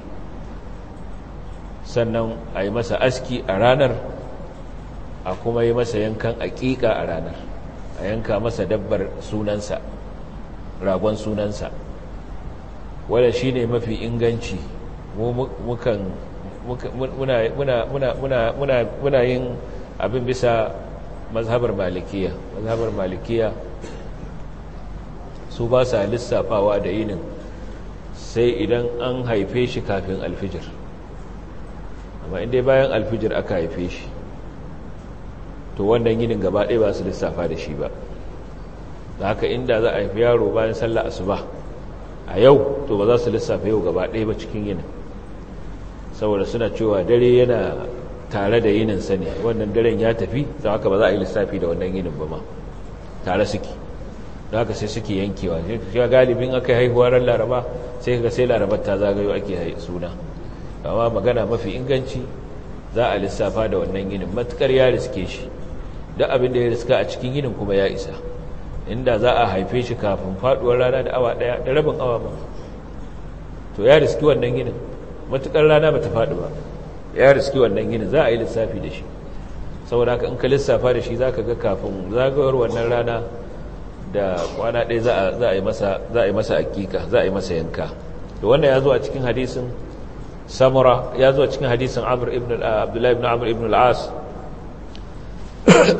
sannan a yi masa aski a ranar, a kuma yi masa yankan aƙiƙa a ranar, a yanka masa dabbar sunansa, ragon sunansa. Wadda shi ne mafi inganci. Muna yin abin bisa mazhabar malikiya. Mazhabar malikiya su ba sa lissafawa da yinin sai idan an haife shi kafin alfijir, amma inda bayan alfijir aka haife shi to wannan yinin gaba ɗaya ba su lissafa da shi ba. da haka inda za a haifi yaro bayan sallah asuba a yau to ba za su lissafa yau gaba ɗaya ba cikin yinin, saboda suna cewa dare yana tare da yinin sani, wannan daren ya tafi, don haka ba za a yi lissafi da wannan yinin ba ma, tare suke. da haka sai suke yankewa. shi galibin aka yi haihuwa ran laraba sai ga sai larabar ta zagayo ake suna, amma magana mafi inganci za a lissafa da wannan yinin matukar ya riske shi, duk abin da ya riska a cikin yinin kuma ya isa. inda za a haife shi kafin faduwar rana da awa daya da rabin awa ba, to ya riski wannan yinin matukar rana ba ta faɗi ba, ya riski wannan yinin za a yi lissafi da shi. saboda haka in ka lissafa da shi za ka ga kafin zagayowar wannan rana da kwana ɗaya za a yi masa hakika, za a yi masa yanka. da wannan ya zo a cikin hadisin Samura, ya zo a cikin hadisin Abdullahi ibn Amr ibn al-As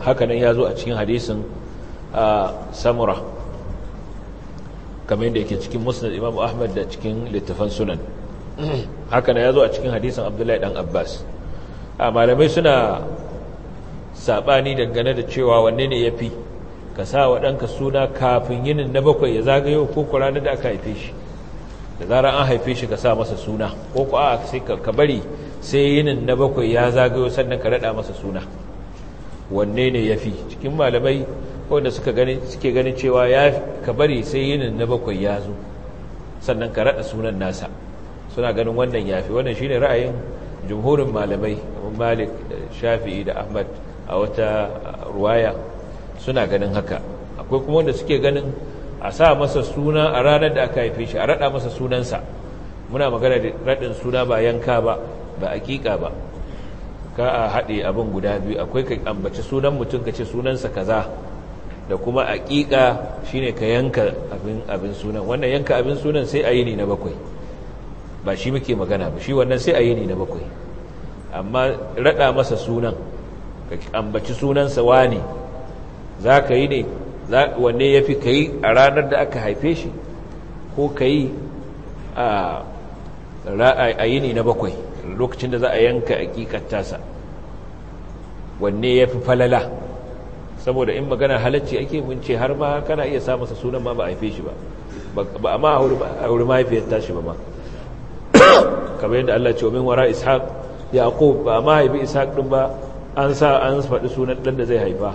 hakanan ya zo a cikin hadisin samura kamar yadda yake cikin musnad imam ahmad da cikin littafan sunan hakanan ya zo a cikin hadisin abdullahi dan abbas malamai suna saɓani dangane da cewa wanne ne ya fi ka sa wa ɗanka suna kafin yinin na bakwai ya zagayo ko ranar da aka haife shi da zarar an haife shi ka sa masa suna ko sai ka bari sai yinin na bakwai ya zagayo sannan ka raɗa masa suna wanne ne ya fi cikin malamai wanda suke ganin cewa ka bari sai yinin na bakwai ya zo sannan ka raɗa sunan nasa suna ganin wannan ya fi wannan shi ne ra'ayin jumhurin malamai malik da shafi'i da ahmad a wata ruwaya suna ganin haka akwai kuma wanda suke ganin a sa masa suna a ranar da aka haife shi a raɗa masa sunansa muna magana da raɗin suna ba yanka ba aƙiƙa ba ka a haɗe abin guda biyu akwai ka ambaci sunan mutum ka ce sunansa kaza da kuma aƙiƙa shine ka yanka abin sunan wannan yanka abin sunan sai a yini na bakwai ba shi muke magana ba shi wannan sai a yini na bakwai amma raɗa masa sunan ka ambaci sunansa wani za ka yi ne wanne ya fi ka yi a ranar da aka haife shi ko ka yi a yini na bakwai lokacin da za a yanka aƙiƙar tasa wanne ya fi falala saboda in magana halacci ake munce har ma kana iya sa masa sunan ma ba a haife shi ba a ma a wuri mahaifiyar tashi ba ma kamar yadda Allah ce wa min wara ishaq yaqub ba ma haifi ishaq din ba an faɗi sunan ɗan da zai haifa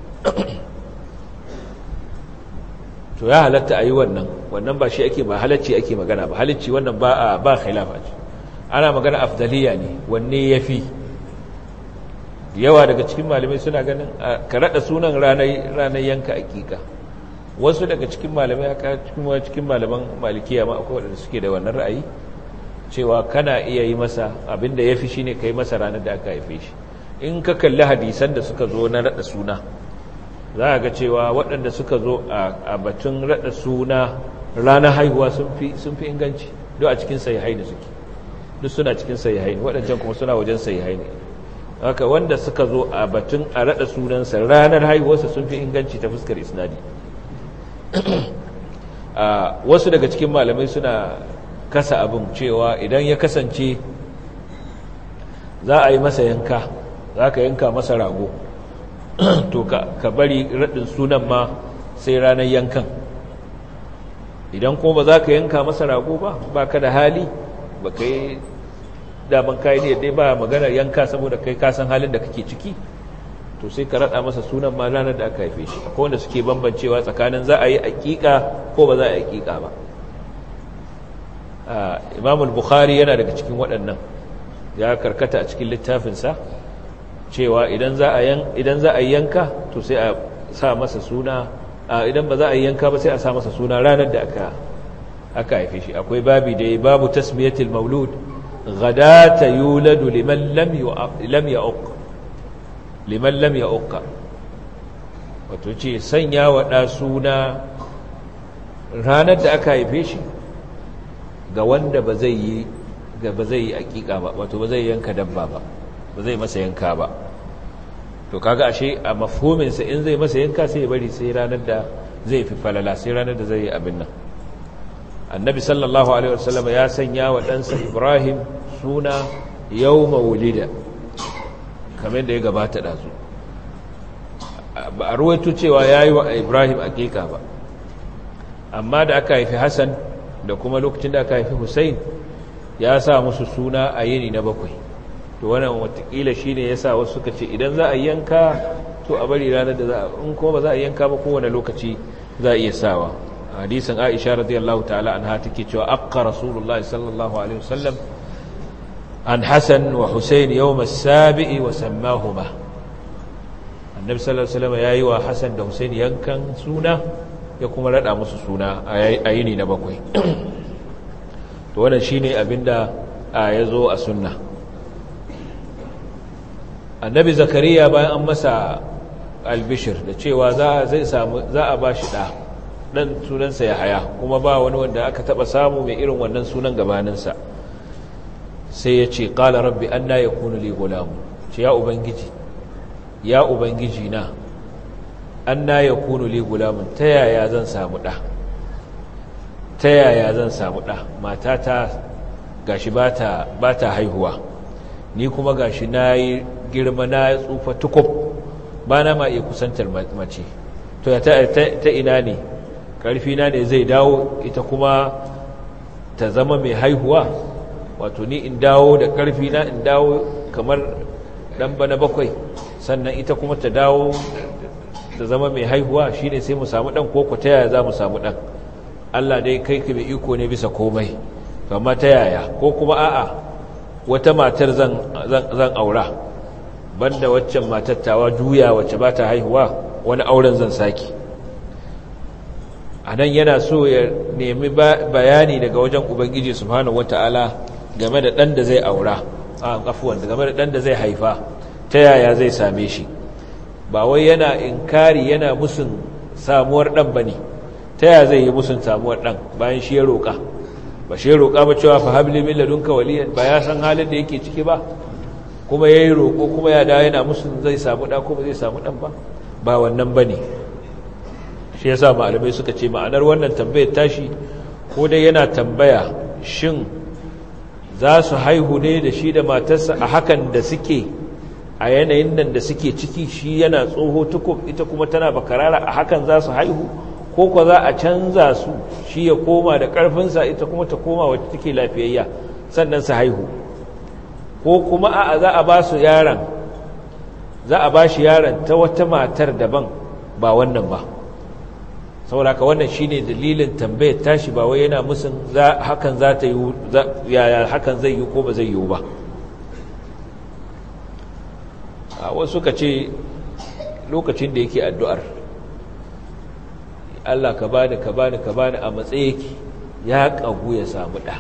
to ya halatta a yi wannan ba shi ake ba halacci ake magana ba halacci wannan ba khilafa ce ana magana afdaliya ne wanne ya fi yawa daga cikin malamai suna ganin ka raɗa sunan ranar yanka aƙiƙa wasu daga cikin malamai haka cikin malaman malikiya ma akwai waɗanda suke da wannan ra'ayi cewa kana iya yi masa abinda ya fi shi ne ka yi masa ranar da aka haife shi in ka kalli hadisan da suka zo na raɗa suna za a ga cewa waɗanda suka zo a batun raɗa suna ranar haihuwa sun fi inganci duk a cikin sahihai ne suke duk suna cikin sahihai ne waɗancan kuma suna wajen sahihai ne haka wanda suka zo a batun a raɗa sunansa ranar haihuwarsa sun fi inganci ta fuskar isnadi wasu daga cikin malamai suna kasa abin cewa idan ya kasance za a yi masa yanka za ka yanka masa rago to ka bari raɗin sunan ma sai ranar yankan idan kuma ba za ka yanka masa rago ba ka da hali ba ka yi daman kayi ne dai ba maganar yanka saboda kai kasan halin da kake ciki to sai ka raɗa masa sunan ma ranar da aka haife shi akwai wanda suke bambancewa tsakanin za a yi aƙiƙa ko ba za a yi aƙiƙa ba imamul bukhari yana daga cikin waɗannan ya karkata a cikin littafinsa cewa idan za a yi yanka to sai a sa masa suna idan ba za a yi yanka ba sai a sa masa suna ranar da aka haife shi akwai babu tasmiyatul maulud ghadata yuladu liman lam ya'uq wato ce sanya wa da suna ranar da aka haife shi ga wanda ba zai yi aƙiƙa ba wato ba zai yanka dabba ba zai masa yanka ba to kaga ashe a mafhuminsa in zai masa yanka sai ya bari sai ranar da zai fi falala sai ranar da zai yi abin nan annabi sallallahu alaihi wasallam ya sanya wa ɗansa ibrahim suna yawma wulida kamar da ya gabata ɗazu ba a ruwaito cewa ya yi wa ibrahim aƙiƙa ba amma da aka haifi hassan da kuma lokacin da aka haifi hussein ya sa musu suna a yini na bakwai to wannan watakila shi ne ya sa wasu suka ce idan za a yanka to a bari ranar da za a in kuma ba za a yanka ba kowane lokaci za a iya sawa hadisin aisha radiyallahu ta'ala anha take cewa aqqa rasulullah sallallahu alaihi wasallam an hasan wa husayn yawm as-sabi'i wa sammahuma annabi sallallahu alaihi wasallam yayi wa hasan da husayn yankan suna ya kuma rada musu suna a yini na bakwai to wannan shine abinda ya zo a sunna annabi zakariya bayan an masa albishir da cewa za a ba shi ɗan sunansa ya haya kuma ba wani wanda aka taɓa samu mai irin wannan sunan gabaninsa sai ya ce ƙala rabbi an na ya kuna li gulamu ce ya ubangiji na anna yakunu li gulamun, ta yaya zan samu ɗa, ta yaya zan samu ɗa, matata gashi ba ta haihuwa, ni kuma gashi na yi girma na tsufa tukub, ba na ma iya kusantar mace, to ya ta ina ne ƙarfina ne zai dawo ita kuma ta zama mai haihuwa, wato ni in dawo da ƙarfina in dawo kamar ɗan bana 7, sannan ita kuma ta dawo ta zama mai haihuwa, shi ne sai mu samu ɗan, koko ta yaya za mu samu ɗan. Allah dai kai ka mai iko ne bisa komai, amma ta yaya, ko kuma a'a wata matar zan aura banda waccan matar tawa juya wacce ba ta haihuwa, wani auren zan saki. anan yana so ya nemi bayani daga wajen ubangiji subhanahu wataala game da dan da zai aura, afwan game da dan da zai haifa, ta yaya zai same shi. Ba wai yana inkari yana musun samuwar dan bane, ta yaya zai yi musun samuwar dan bayan shi ya roka, ba shi ya roka ba cewa fa habli min ladunka waliyan, ba ya san halin da yake ciki ba, kuma yayi roko kuma ya da yana musun zai samu da kuma zai samu dan ba wannan bane. Shi yasa malamai suka ce ma'anar wannan tambayar tashi, ko dai yana tambaya shin za su haihu ne da shi da matarsa a hakan da suke, a yanayin nan da suke ciki, shi yana tsoho tukub ita kuma tana bakarara, a hakan za su haihu, ko ko za a canza su, shi ya koma da ƙarfinsa ita kuma ta koma wacce take lafiyayya sannan su haihu, ko kuma a za a ba su yaron, za a ba shi yaron ta wata matar daban ba wannan ba. sauraka wannan shine dalilin tambayar tashi, ba wai yana musun hakan za ta yi yaya hakan zai yi ko ba zai yi ba. A wasu suka ce lokacin da yake addu'ar Allah ka bani ka bani ka bani a matsayi yake ya kagu ya samu ɗa,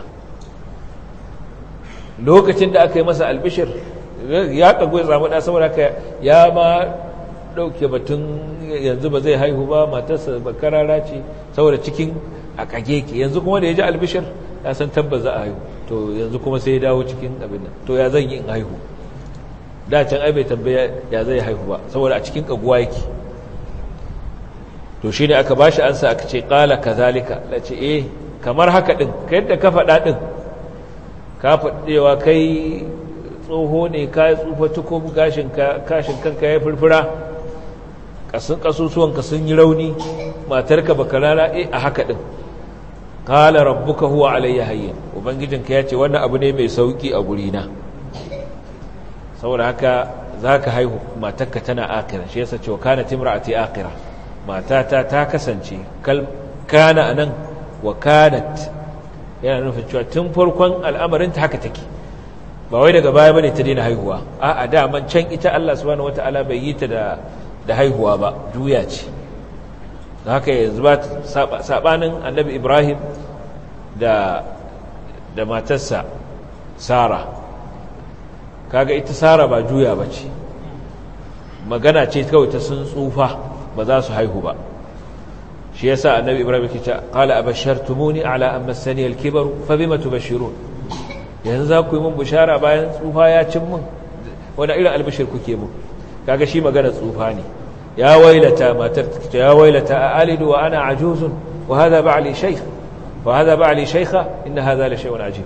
lokacin da aka yi masa albishir ya kagu ya samu ɗa, saboda haka ya ma ɗauke batun yanzu ba zai haihu ba, matarsa bakarara ce, saboda cikin a kage ke. Yanzu kuma da ya ji albishir ya san tabbas za a haihu, to yanzu kuma sai ya dawo cikin abin nan, to ya zan yi in haihu, da can ai bai tambaya ya zai haihu ba, saboda a cikin kaguwa yake. To shi ne aka bashi ansa aka ce ƙala kazalika, da ce kamar haka ɗin, ka yadda ka faɗa ɗin, ka faɗewa kai tsoho ne, ka tsufa tukub, kashin kanka ya furfura, ƙasusuwanka sun yi rauni, matarka bakarara, a haka ɗin. Ƙala rabbuka huwa alayya hayyin, ubangijinka ya ce wannan abu ne mai sauƙi a gurina, saboda haka za ka haihu, matarka tana akira. Shi yasa cewa kana timra'ati akira, matata ta kasance, kana anan wa kanat yana nufin cewa tun farkon al'amarinta haka take, ba wai daga baya bane ta daina haihuwa, a'a daman can ita Allah subhanahu wataala bai yi ta da haihuwa ba, juya ce. da haka yanzu ba sabanin annabi Ibrahim da matarsa Sara, kaga ita Sara ba juya ba ce, magana ce kawai ta sun tsufa ba za su haihu ba. shi yasa annabi Ibrahim yake cewa qala abashartumuni ala an massani al-kibaru fa bima tubashirun, yanzu za ku yi mun bishara bayan tsufa ya cin mun, wani irin albishir kuke mun? Kaga shi magana tsufa ne. ya wailata matar ta, ya wailata alidu wa ana ajuzun wa hadha ba'li shaykh wa hadha ba'li shaykha inna hadha la shay'un ajib.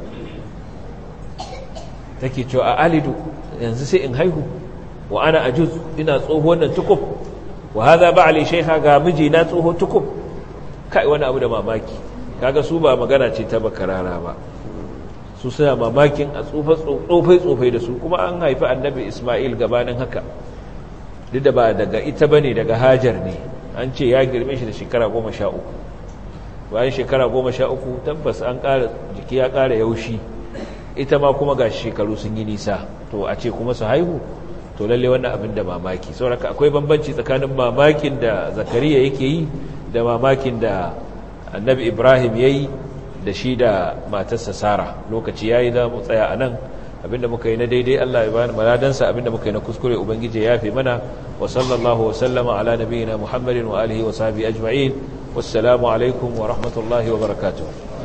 take cewa alidu, yanzu sai in haihu, wa ana ajuz, ina tsoho nan tukub, wa hadha ba'li shaykha, ga miji na tsoho tukub. Kai wani abu da mamaki. Kaga su ba magana ce ta bakarara ba, su suna mamakin a tsofai da su, kuma an haifi annabi Ismail gabanin haka, duk da ba daga ita bane, daga Hajar ne. An ce ya girme shi da shekara 13. bayan shekara 13 tabbas an ƙara jiki, ya ƙara yaushi, ita ma kuma ga shekaru sun yi nisa, to a ce kuma su haihu, to lalle wannan abin da mamaki. saboda akwai bambanci tsakanin mamakin da Zakariya yake yi da mamakin da annabi Ibrahim yayi da shi da matarsa Sara. Lokaci yayi za mu tsaya anan, abinda muka yi na daidai Allah ya bani maladansa, abinda muka yi na kuskure ubangiji ya yafe mana. Wa sallallahu wa sallama ala nabiyyina Muhammadin wa alihi wa sahbihi ajma'in. Wassalamu alaikum wa rahmatullahi wa barakatuh.